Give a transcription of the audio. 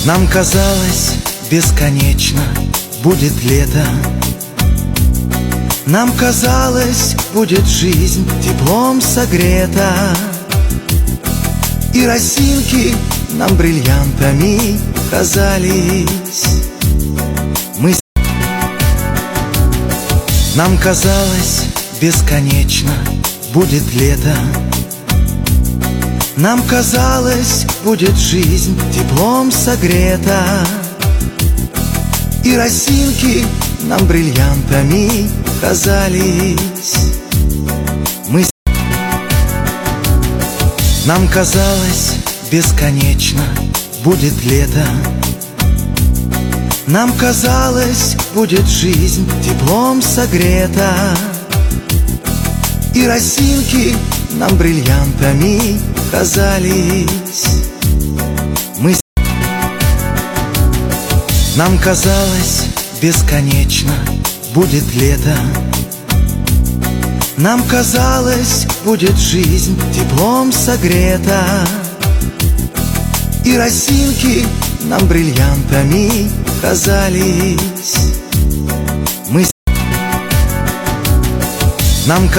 Нам казалось, бесконечно будет лето. Нам казалось, будет жизнь теплом согрета, и росинки нам бриллиантами казались. Нам казалось, бесконечно будет лето. Нам казалось, будет жизнь теплом согрета, и росинки нам бриллиантами казались. Нам казалось, бесконечно будет лето. Нам казалось, будет жизнь теплом согрета, и росинки нам бриллиантами казались. Нам казалось, бесконечно будет лето. Нам казалось, будет жизнь теплом согрета, и росинки нам бриллиантами казались. Нам